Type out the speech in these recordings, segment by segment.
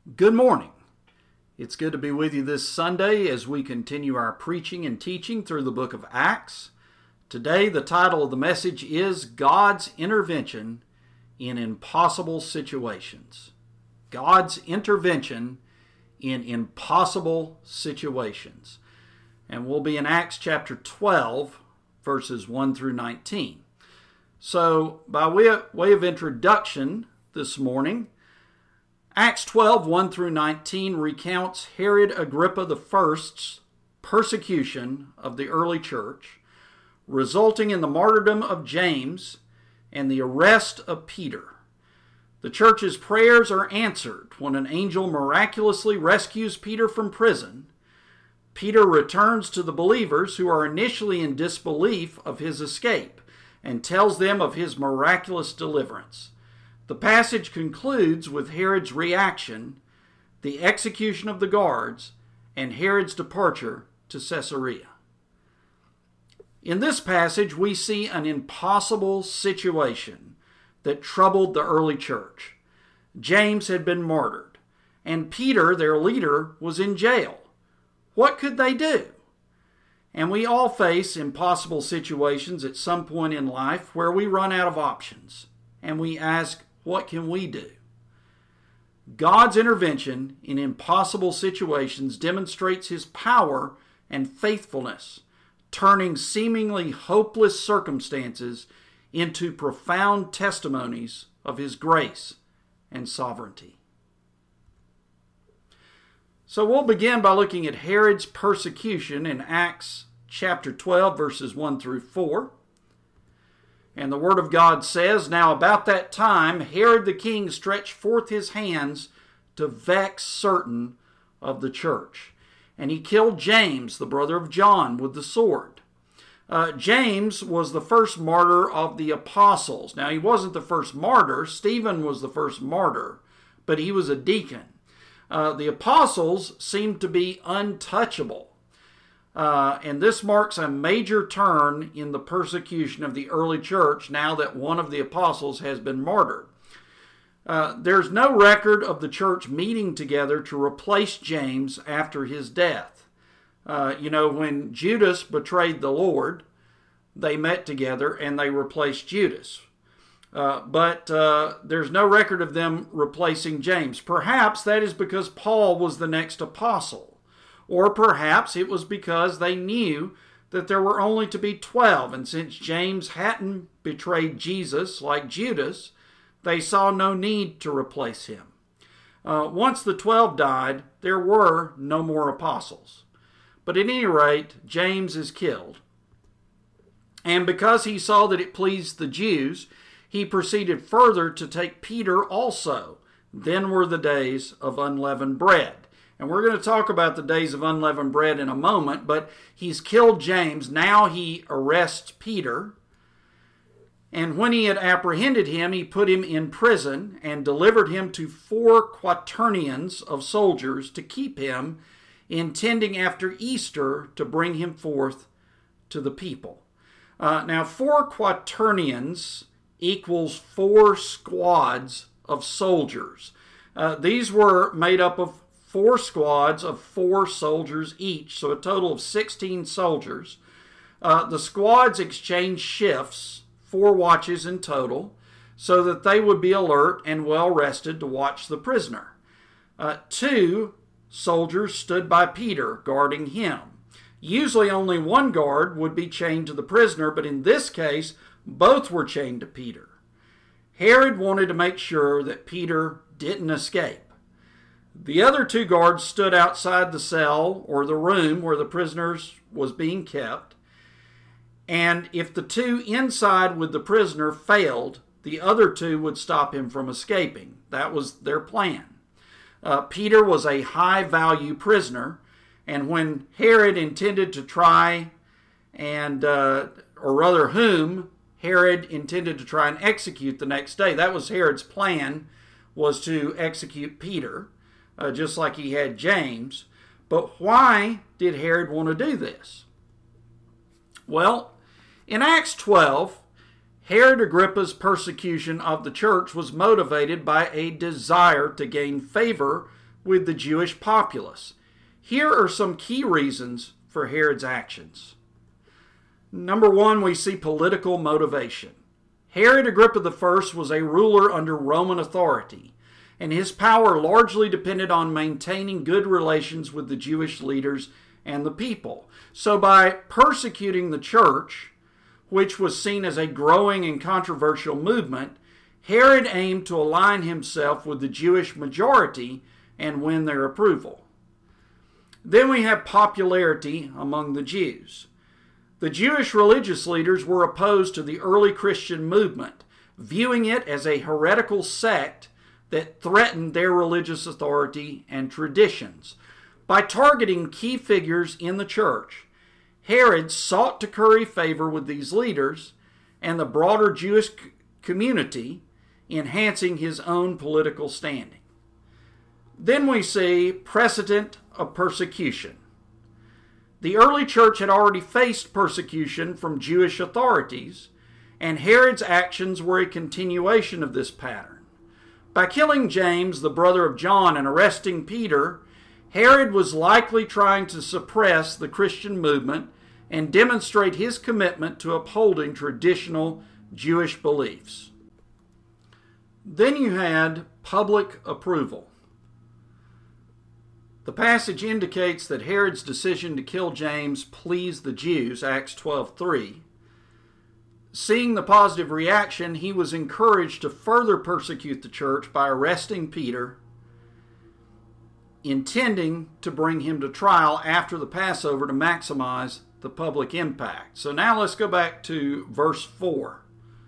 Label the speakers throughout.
Speaker 1: Good morning. It's good to be with you this Sunday as we continue our preaching and teaching through the book of Acts. Today, the title of the message is God's Intervention in Impossible Situations. God's Intervention in Impossible Situations. And we'll be in Acts chapter 12, verses 1 through 19. So, by way of introduction this morning, Acts 12, 1 through 19 recounts Herod Agrippa I's persecution of the early church, resulting in the martyrdom of James and the arrest of Peter. The church's prayers are answered when an angel miraculously rescues Peter from prison. Peter returns to the believers who are initially in disbelief of his escape and tells them of his miraculous deliverance. The passage concludes with Herod's reaction, the execution of the guards, and Herod's departure to Caesarea. In this passage, we see an impossible situation that troubled the early church. James had been martyred, and Peter, their leader, was in jail. What could they do? And we all face impossible situations at some point in life where we run out of options, and we ask, what can we do? God's intervention in impossible situations demonstrates His power and faithfulness, turning seemingly hopeless circumstances into profound testimonies of His grace and sovereignty. So we'll begin by looking at Herod's persecution in Acts chapter 12, verses 1 through 4. And the Word of God says, Now about that time Herod the king stretched forth his hands to vex certain of the church. And he killed James, the brother of John, with the sword. James was the first martyr of the apostles. Now he wasn't the first martyr. Stephen was the first martyr, but he was a deacon. The apostles seemed to be untouchable. And this marks a major turn in the persecution of the early church now that one of the apostles has been martyred. There's no record of the church meeting together to replace James after his death. When Judas betrayed the Lord, they met together and they replaced Judas. But there's no record of them replacing James. Perhaps that is because Paul was the next apostle. Or perhaps it was because they knew that there were only to be 12, and since James hadn't betrayed Jesus like Judas, they saw no need to replace him. Once the 12 died, there were no more apostles. But at any rate, James is killed. And because he saw that it pleased the Jews, he proceeded further to take Peter also. Then were the days of unleavened bread. And we're going to talk about the days of unleavened bread in a moment, but he's killed James. Now he arrests Peter. And when he had apprehended him, he put him in prison and delivered him to 4 quaternions of soldiers to keep him, intending after Easter to bring him forth to the people. Now, 4 quaternions equals 4 squads of soldiers. These were made up of 4 squads of 4 soldiers each, so a total of 16 soldiers. The squads exchanged shifts, 4 watches in total, so that they would be alert and well rested to watch the prisoner. 2 soldiers stood by Peter, guarding him. Usually only 1 guard would be chained to the prisoner, but in this case, both were chained to Peter. Herod wanted to make sure that Peter didn't escape. The other 2 guards stood outside the cell or the room where the prisoners was being kept. And if the 2 inside with the prisoner failed, the other 2 would stop him from escaping. That was their plan. Peter was a high-value prisoner, and when Herod intended to try whom Herod intended to try and execute the next day, that was Herod's plan, was to execute Peter. Just like he had James. But why did Herod want to do this? Well, in Acts 12, Herod Agrippa's persecution of the church was motivated by a desire to gain favor with the Jewish populace. Here are some key reasons for Herod's actions. Number one, we see political motivation. Herod Agrippa I was a ruler under Roman authority, and his power largely depended on maintaining good relations with the Jewish leaders and the people. So by persecuting the church, which was seen as a growing and controversial movement, Herod aimed to align himself with the Jewish majority and win their approval. Then we have popularity among the Jews. The Jewish religious leaders were opposed to the early Christian movement, viewing it as a heretical sect that threatened their religious authority and traditions. By targeting key figures in the church, Herod sought to curry favor with these leaders and the broader Jewish community, enhancing his own political standing. Then we see precedent of persecution. The early church had already faced persecution from Jewish authorities, and Herod's actions were a continuation of this pattern. By killing James, the brother of John, and arresting Peter, Herod was likely trying to suppress the Christian movement and demonstrate his commitment to upholding traditional Jewish beliefs. Then you had public approval. The passage indicates that Herod's decision to kill James pleased the Jews, Acts 12:3. Seeing the positive reaction, he was encouraged to further persecute the church by arresting Peter, intending to bring him to trial after the Passover to maximize the public impact. So now let's go back to verse 4.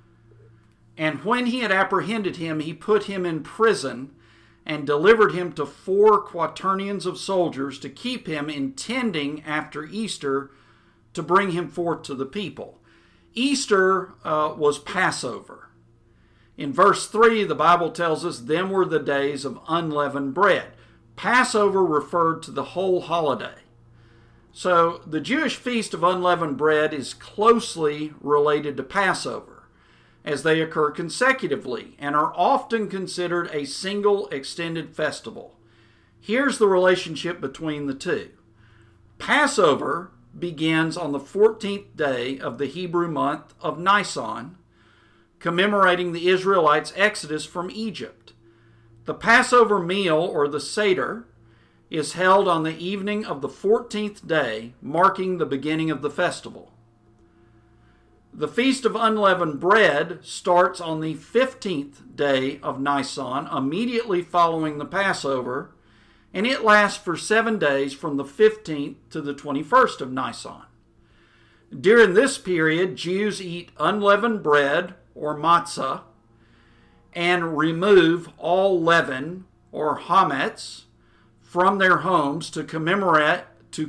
Speaker 1: And when he had apprehended him, he put him in prison and delivered him to 4 quaternions of soldiers to keep him, intending after Easter to bring him forth to the people. Easter was Passover. In verse 3, the Bible tells us, "Them were the days of unleavened bread." Passover referred to the whole holiday. So the Jewish feast of unleavened bread is closely related to Passover, as they occur consecutively and are often considered a single extended festival. Here's the relationship between the two. Passover begins on the 14th day of the Hebrew month of Nisan, commemorating the Israelites' exodus from Egypt. The Passover meal, or the Seder, is held on the evening of the 14th day, marking the beginning of the festival. The Feast of Unleavened Bread starts on the 15th day of Nisan, immediately following the Passover, and it lasts for 7 days from the 15th to the 21st of Nisan. During this period, Jews eat unleavened bread, or matzah, and remove all leaven, or hametz, from their homes to commemorate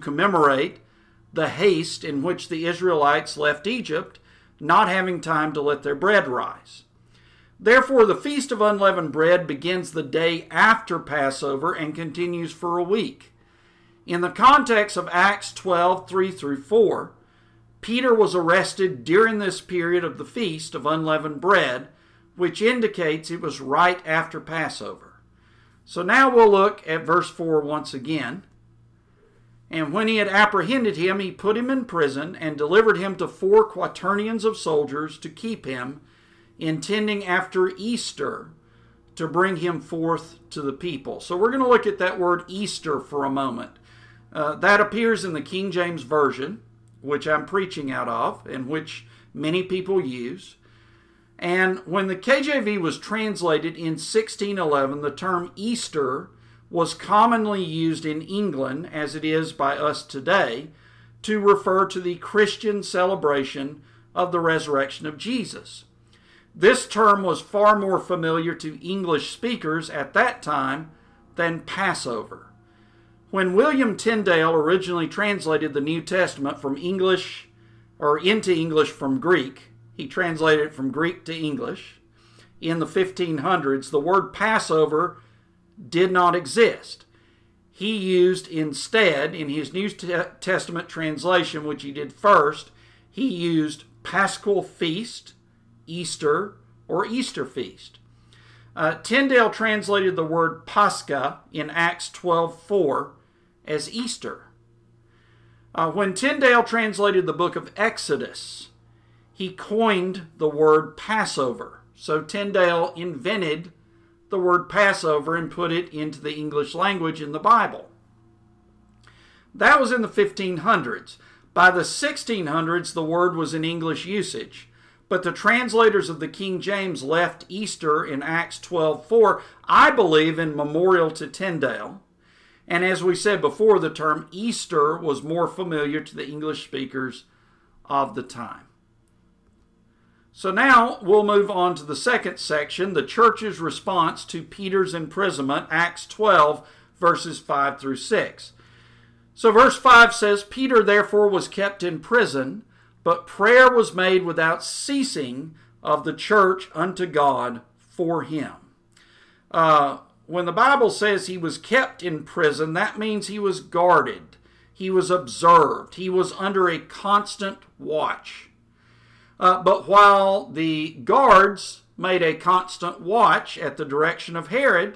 Speaker 1: the haste in which the Israelites left Egypt, not having time to let their bread rise. Therefore, the Feast of Unleavened Bread begins the day after Passover and continues for a week. In the context of Acts 12:3-4, Peter was arrested during this period of the Feast of Unleavened Bread, which indicates it was right after Passover. So now we'll look at verse 4 once again. And when he had apprehended him, he put him in prison and delivered him to 4 quaternions of soldiers to keep him, intending after Easter to bring him forth to the people. So we're going to look at that word Easter for a moment. That appears in the King James Version, which I'm preaching out of, and which many people use. And when the KJV was translated in 1611, the term Easter was commonly used in England, as it is by us today, to refer to the Christian celebration of the resurrection of Jesus. This term was far more familiar to English speakers at that time than Passover. When William Tyndale originally translated the New Testament from English, or into English from Greek, he translated it from Greek to English, in the 1500s, the word Passover did not exist. He used instead, in his New Testament translation, which he did first, he used Paschal Feast, Easter, or Easter Feast. Tyndale translated the word Pascha in Acts 12:4 as Easter. When Tyndale translated the book of Exodus, he coined the word Passover. So Tyndale invented the word Passover and put it into the English language in the Bible. That was in the 1500s. By the 1600s, the word was in English usage. But the translators of the King James left Easter in Acts 12:4, I believe, in memorial to Tyndale. And as we said before, the term Easter was more familiar to the English speakers of the time. So now we'll move on to the second section, the church's response to Peter's imprisonment, Acts 12, verses 5 through 6. So verse 5 says, Peter therefore was kept in prison, but prayer was made without ceasing of the church unto God for him. When the Bible says he was kept in prison, that means he was guarded, he was observed, he was under a constant watch. But while the guards made a constant watch at the direction of Herod,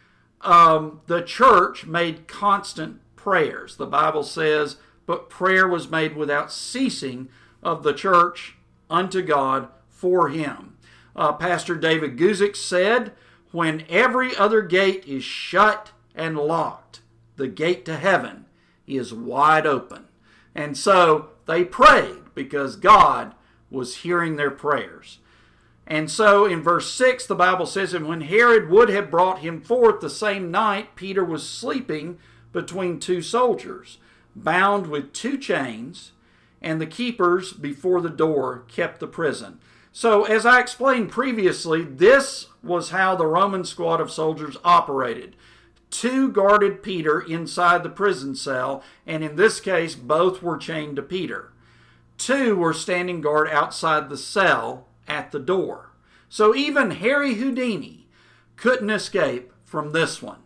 Speaker 1: the church made constant prayers. The Bible says, but prayer was made without ceasing of the church unto God for him. Pastor David Guzik said, when every other gate is shut and locked, the gate to heaven is wide open. And so they prayed because God was hearing their prayers. And so in verse 6, the Bible says, and when Herod would have brought him forth the same night, Peter was sleeping between two soldiers, bound with two chains, and the keepers before the door kept the prison. So as I explained previously, this was how the Roman squad of soldiers operated. Two guarded Peter inside the prison cell, and in this case, both were chained to Peter. Two were standing guard outside the cell at the door. So even Harry Houdini couldn't escape from this one.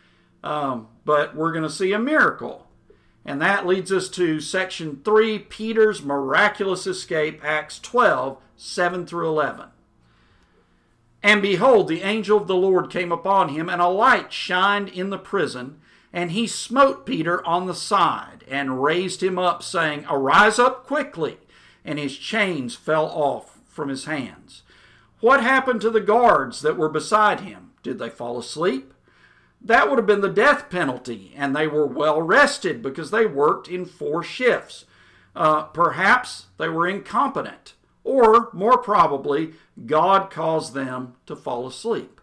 Speaker 1: But we're going to see a miracle. And that leads us to section 3, Peter's miraculous escape, Acts 12, 7 through 11. And behold, the angel of the Lord came upon him, and a light shined in the prison, and he smote Peter on the side, and raised him up, saying, Arise up quickly. And his chains fell off from his hands. What happened to the guards that were beside him? Did they fall asleep? That would have been the death penalty, and they were well rested because they worked in 4 shifts. Perhaps they were incompetent, or more probably, God caused them to fall asleep.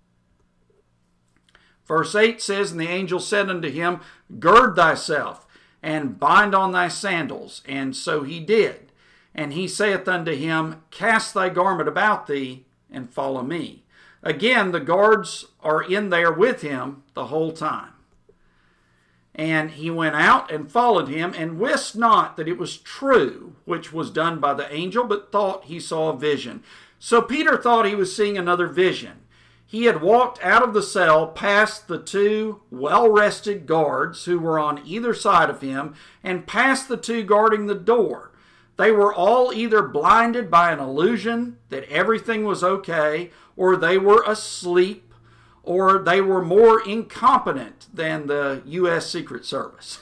Speaker 1: Verse 8 says, And the angel said unto him, Gird thyself, and bind on thy sandals. And so he did. And he saith unto him, Cast thy garment about thee, and follow me. Again, the guards are in there with him the whole time. And he went out and followed him, and wist not that it was true, which was done by the angel, but thought he saw a vision. So Peter thought he was seeing another vision. He had walked out of the cell past the 2 well-rested guards who were on either side of him, and past the 2 guarding the door. They were all either blinded by an illusion that everything was okay, or they were asleep, or they were more incompetent than the U.S. Secret Service.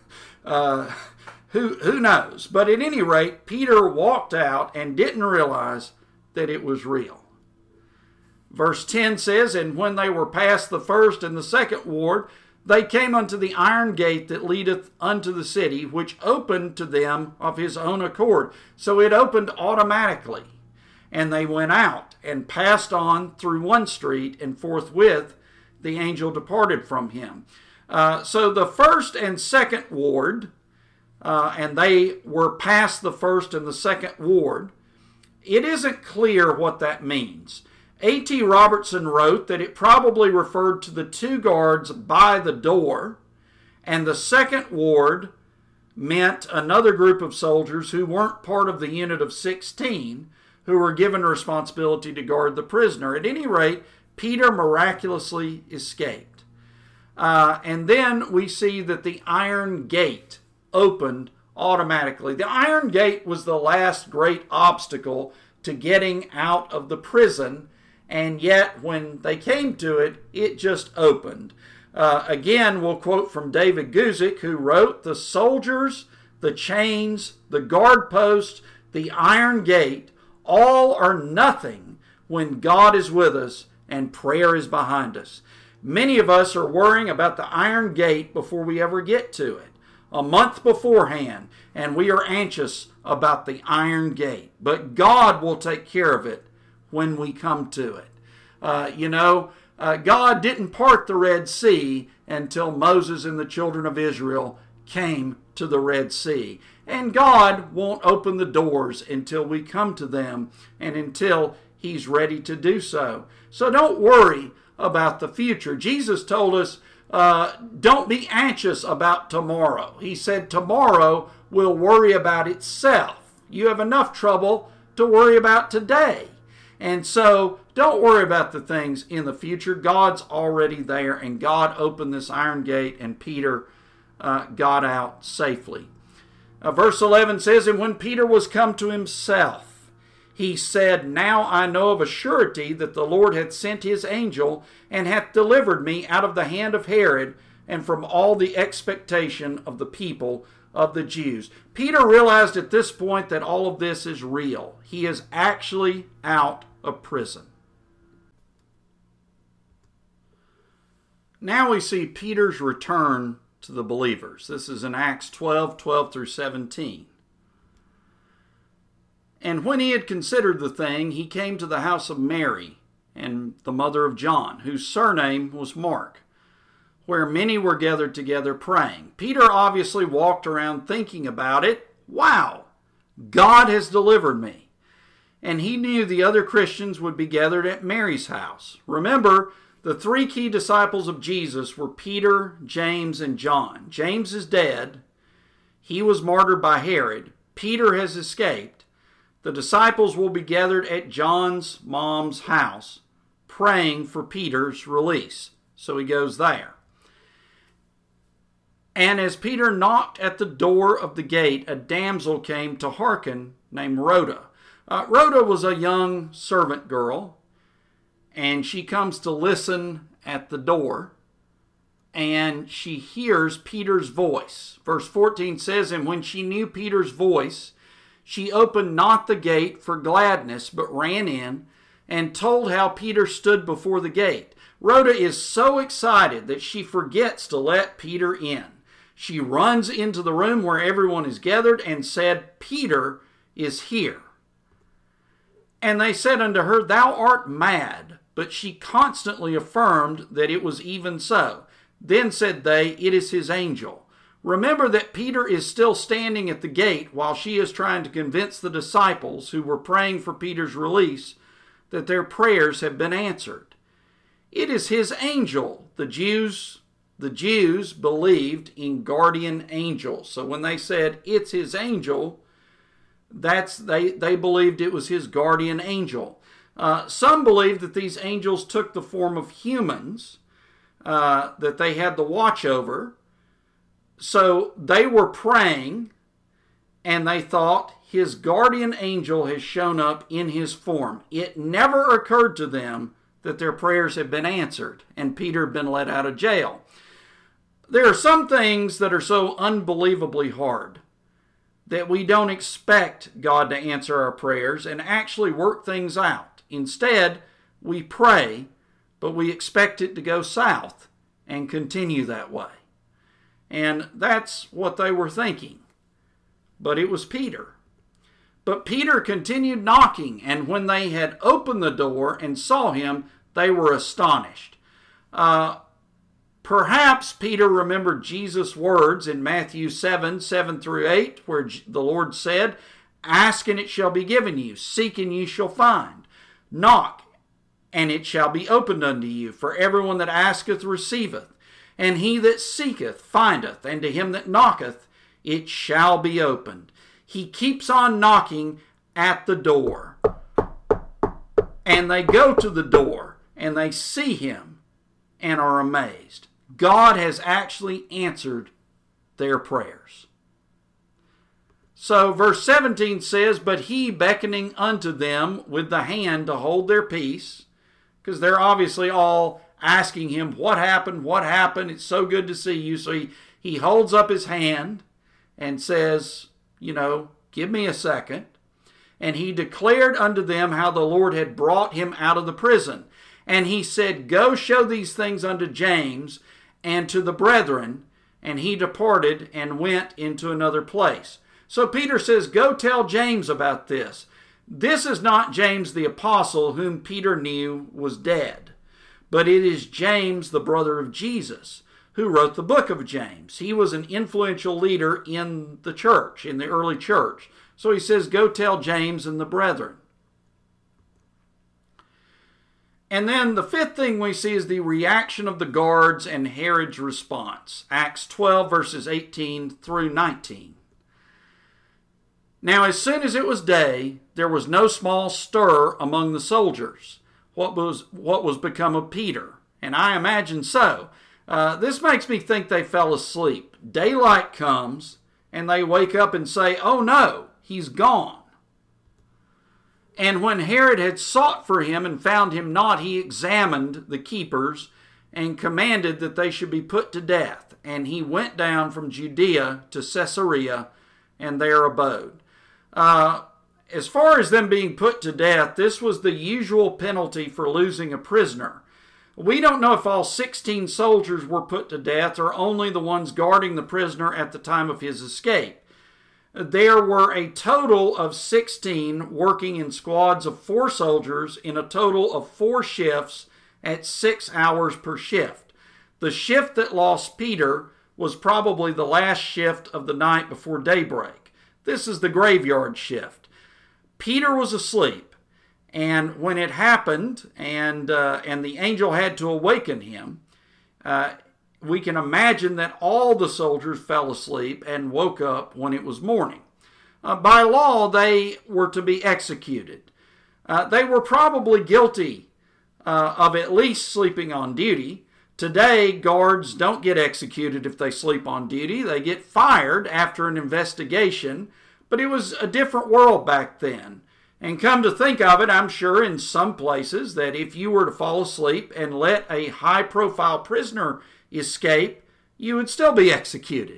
Speaker 1: Who knows? But at any rate, Peter walked out and didn't realize that it was real. Verse 10 says, And when they were past the first and the second ward, they came unto the iron gate that leadeth unto the city, which opened to them of his own accord. So it opened automatically. And they went out and passed on through one street, and forthwith the angel departed from him. So the first and second ward, and they were past the first and the second ward, it isn't clear what that means. A.T. Robertson wrote that it probably referred to the 2 guards by the door, and the second ward meant another group of soldiers who weren't part of the unit of 16, who were given responsibility to guard the prisoner. At any rate, Peter miraculously escaped. And then we see that the iron gate opened automatically. The iron gate was the last great obstacle to getting out of the prison and yet when they came to it, it just opened. Again, we'll quote from David Guzik, who wrote, "The soldiers, the chains, the guard posts, the iron gate, all are nothing when God is with us and prayer is behind us." Many of us are worrying about the iron gate before we ever get to it, a month beforehand, and we are anxious about the iron gate. But God will take care of it when we come to it. God didn't part the Red Sea until Moses and the children of Israel came to the Red Sea. And God won't open the doors until we come to them and until He's ready to do so. So don't worry about the future. Jesus told us, don't be anxious about tomorrow. He said tomorrow will worry about itself. You have enough trouble to worry about today. And so don't worry about the things in the future. God's already there, and God opened this iron gate, and Peter got out safely. Verse 11 says, "And when Peter was come to himself, he said, Now I know of a surety that the Lord hath sent his angel, and hath delivered me out of the hand of Herod, and from all the expectation of the people of the Jews." Peter realized at this point that all of this is real. He is actually out of prison. Now we see Peter's return to the believers. This is in Acts 12 through 17. "And when he had considered the thing, he came to the house of Mary, and the mother of John, whose surname was Mark, where many were gathered together praying." Peter obviously walked around thinking about it. Wow, God has delivered me. And he knew the other Christians would be gathered at Mary's house. Remember, the three key disciples of Jesus were Peter, James, and John. James is dead. He was martyred by Herod. Peter has escaped. The disciples will be gathered at John's mom's house, praying for Peter's release. So he goes there. "And as Peter knocked at the door of the gate, a damsel came to hearken, named Rhoda." Rhoda was a young servant girl, and she comes to listen at the door, and she hears Peter's voice. Verse 14 says, "And when she knew Peter's voice, she opened not the gate for gladness, but ran in and told how Peter stood before the gate." Rhoda is so excited that she forgets to let Peter in. She runs into the room where everyone is gathered and said, "Peter is here." And they said unto her, "Thou art mad." But she constantly affirmed that it was even so. Then said they, "It is his angel." Remember that Peter is still standing at the gate while she is trying to convince the disciples who were praying for Peter's release that their prayers have been answered. It is his angel. The Jews believed in guardian angels. So when they said it's his angel, they believed it was his guardian angel. Some believe that these angels took the form of humans that they had to watch over. So they were praying, and they thought his guardian angel has shown up in his form. It never occurred to them that their prayers had been answered and Peter had been let out of jail. There are some things that are so unbelievably hard that we don't expect God to answer our prayers and actually work things out. Instead, we pray, but we expect it to go south and continue that way. And that's what they were thinking. But it was Peter. But Peter continued knocking, and when they had opened the door and saw him, they were astonished. Perhaps Peter remembered Jesus' words in Matthew 7 through 8, where the Lord said, "Ask and it shall be given you. Seek and you shall find. Knock and it shall be opened unto you. For everyone that asketh receiveth. And he that seeketh findeth. And to him that knocketh it shall be opened." He keeps on knocking at the door. And they go to the door and they see him and are amazed. God has actually answered their prayers. So verse 17 says, "But he, beckoning unto them with the hand to hold their peace, because they're obviously all asking him, what happened? What happened? It's so good to see you. So he holds up his hand and says, give me a second. And he declared unto them how the Lord had brought him out of the prison. And he said, go show these things unto James and to the brethren. And he departed and went into another place. So Peter says, go tell James about this. This is not James the apostle, whom Peter knew was dead, but it is James, the brother of Jesus, who wrote the book of James. He was an influential leader in the church, in the early church. So he says, go tell James and the brethren. And then the fifth thing we see is the reaction of the guards and Herod's response. Acts 12, verses 18 through 19. Now, as soon as it was day, there was no small stir among the soldiers. What was become of Peter? And I imagine so. This makes me think they fell asleep. Daylight comes, and they wake up and say, oh no, he's gone. And when Herod had sought for him and found him not, he examined the keepers and commanded that they should be put to death. And he went down from Judea to Caesarea and there abode. As far as them being put to death, this was the usual penalty for losing a prisoner. We don't know if all 16 soldiers were put to death or only the ones guarding the prisoner at the time of his escape. There were a total of 16 working in squads of 4 soldiers in a total of 4 shifts at 6 hours per shift. The shift that lost Peter was probably the last shift of the night before daybreak. This is the graveyard shift. Peter was asleep, and when it happened, and the angel had to awaken him, we can imagine that all the soldiers fell asleep and woke up when it was morning. By law, they were to be executed. They were probably guilty of at least sleeping on duty. Today, guards don't get executed if they sleep on duty. They get fired after an investigation, but it was a different world back then. And come to think of it, I'm sure in some places that if you were to fall asleep and let a high-profile prisoner escape, you would still be executed.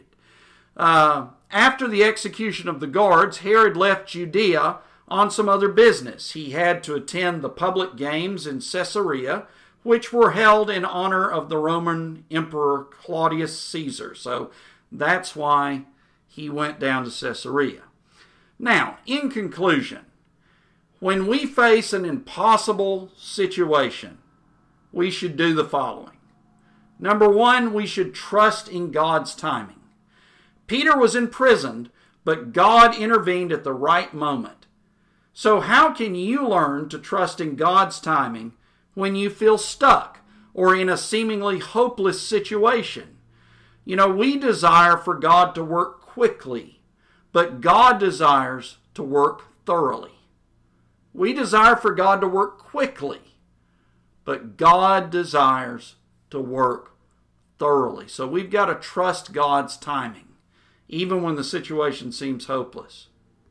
Speaker 1: After the execution of the guards, Herod left Judea on some other business. He had to attend the public games in Caesarea, which were held in honor of the Roman Emperor Claudius Caesar. So that's why he went down to Caesarea. Now, in conclusion, when we face an impossible situation, we should do the following. Number 1, we should trust in God's timing. Peter was imprisoned, but God intervened at the right moment. So how can you learn to trust in God's timing when you feel stuck or in a seemingly hopeless situation? We desire for God to work quickly, but God desires to work thoroughly. We desire for God to work quickly, but God desires to work thoroughly. So we've got to trust God's timing, even when the situation seems hopeless.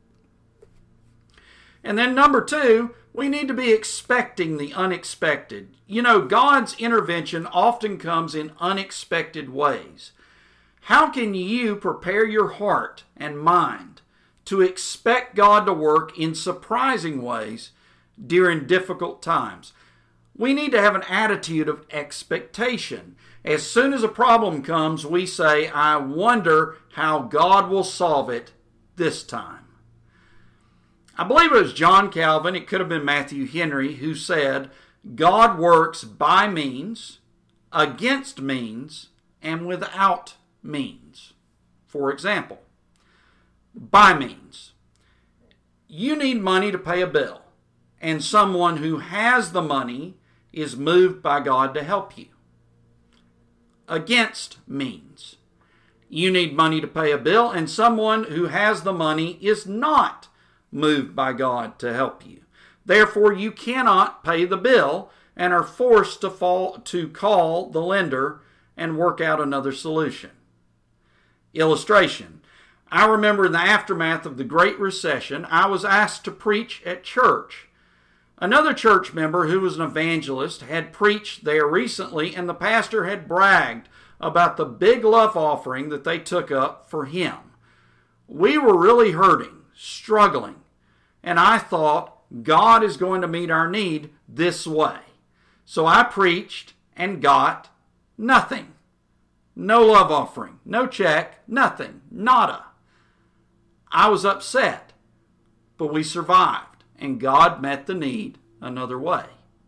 Speaker 1: And then number 2, we need to be expecting the unexpected. God's intervention often comes in unexpected ways. How can you prepare your heart and mind to expect God to work in surprising ways during difficult times? We need to have an attitude of expectation. As soon as a problem comes, we say, I wonder how God will solve it this time. I believe it was John Calvin, it could have been Matthew Henry, who said, God works by means, against means, and without means. For example, by means. You need money to pay a bill, and someone who has the money is moved by God to help you. Against means. You need money to pay a bill, and someone who has the money is not moved by God to help you. Therefore, you cannot pay the bill and are forced to call the lender and work out another solution. Illustration. I remember in the aftermath of the Great Recession, I was asked to preach at church. Another church member who was an evangelist had preached there recently, and the pastor had bragged about the big love offering that they took up for him. We were really hurting, struggling, and I thought, God is going to meet our need this way. So I preached and got nothing. No love offering, no check, nothing, nada. I was upset, but we survived, and God met the need another way.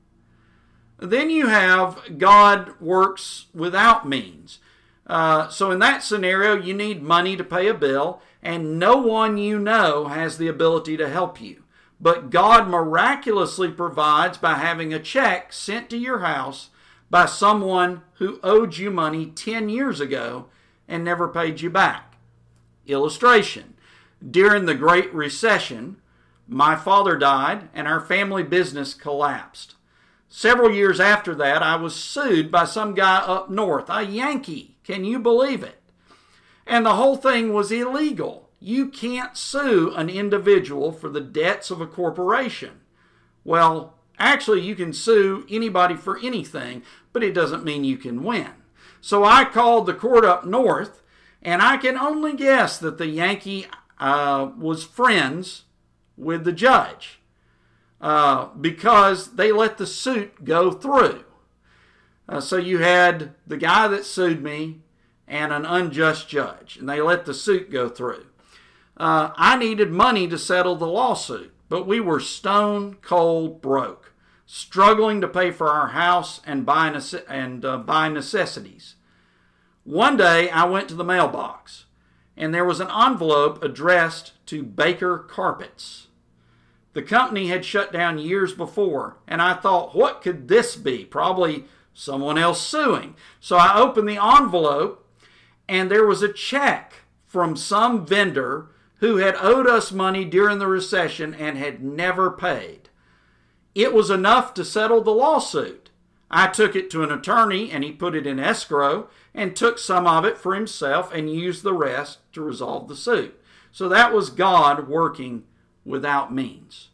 Speaker 1: Then you have God works without means. So in that scenario, you need money to pay a bill, and no one you know has the ability to help you. But God miraculously provides by having a check sent to your house by someone who owed you money 10 years ago and never paid you back. Illustration. During the Great Recession, my father died and our family business collapsed. Several years after that, I was sued by some guy up north, a Yankee. Can you believe it? And the whole thing was illegal. You can't sue an individual for the debts of a corporation. Well, actually, you can sue anybody for anything, but it doesn't mean you can win. So I called the court up north, and I can only guess that the Yankee was friends with the judge because they let the suit go through. So you had the guy that sued me and an unjust judge, and they let the suit go through. I needed money to settle the lawsuit, but we were stone cold broke, struggling to pay for our house and buy necessities. One day I went to the mailbox, and there was an envelope addressed to Baker Carpets. The company had shut down years before, and I thought, what could this be? Probably someone else suing. So I opened the envelope, and there was a check from some vendor who had owed us money during the recession and had never paid. It was enough to settle the lawsuit. I took it to an attorney, and he put it in escrow and took some of it for himself and used the rest to resolve the suit. So that was God working without means.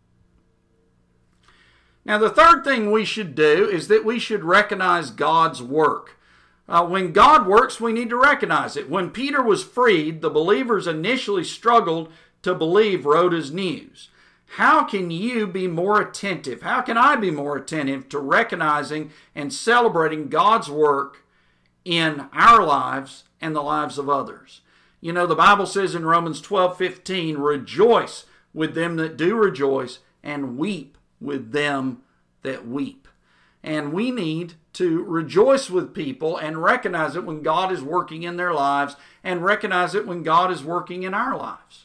Speaker 1: Now, the third thing we should do is that we should recognize God's work. When God works, we need to recognize it. When Peter was freed, the believers initially struggled to believe Rhoda's news. How can you be more attentive? How can I be more attentive to recognizing and celebrating God's work in our lives and the lives of others? You know, the Bible says in Romans 12:15, rejoice with them that do rejoice and weep with them that weep. And we need to rejoice with people and recognize it when God is working in their lives and recognize it when God is working in our lives.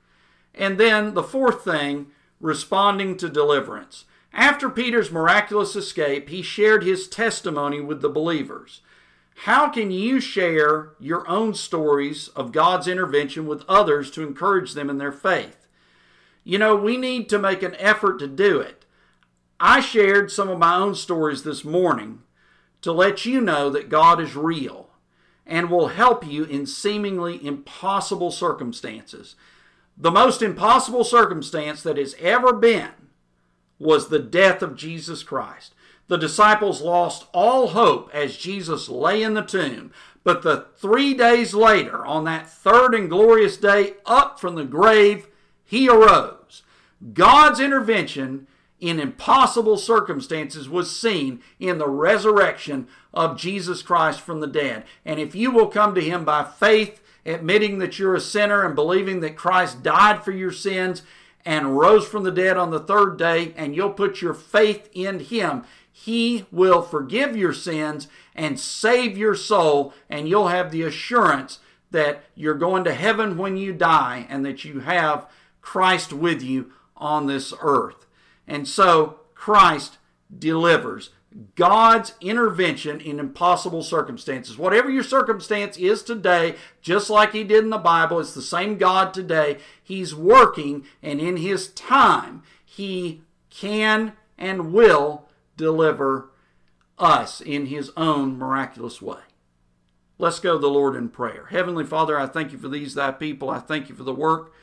Speaker 1: And then the fourth thing, responding to deliverance. After Peter's miraculous escape, he shared his testimony with the believers. How can you share your own stories of God's intervention with others to encourage them in their faith? You know, we need to make an effort to do it. I shared some of my own stories this morning to let you know that God is real and will help you in seemingly impossible circumstances. The most impossible circumstance that has ever been was the death of Jesus Christ. The disciples lost all hope as Jesus lay in the tomb. But 3 days later, on that third and glorious day, up from the grave, he arose. God's intervention in impossible circumstances was seen in the resurrection of Jesus Christ from the dead. And if you will come to him by faith, admitting that you're a sinner and believing that Christ died for your sins and rose from the dead on the third day, and you'll put your faith in him, he will forgive your sins and save your soul, and you'll have the assurance that you're going to heaven when you die and that you have Christ with you on this earth. And so Christ delivers. God's intervention in impossible circumstances. Whatever your circumstance is today, just like he did in the Bible, it's the same God today. He's working, and in his time, he can and will deliver us in his own miraculous way. Let's go to the Lord in prayer. Heavenly Father, I thank you for these thy people. I thank you for the work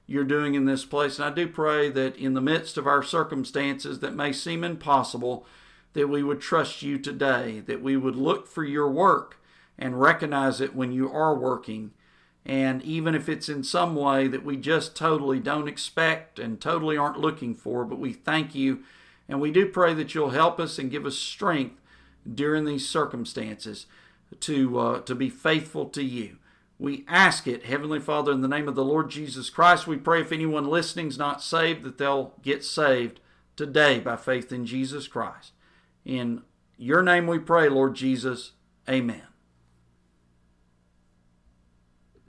Speaker 1: you're doing in this place. And I do pray that in the midst of our circumstances that may seem impossible, that we would trust you today, that we would look for your work and recognize it when you are working. And even if it's in some way that we just totally don't expect and totally aren't looking for, but we thank you. And we do pray that you'll help us and give us strength during these circumstances to be faithful to you. We ask it, Heavenly Father, in the name of the Lord Jesus Christ. We pray if anyone listening is not saved, that they'll get saved today by faith in Jesus Christ. In your name we pray, Lord Jesus. Amen.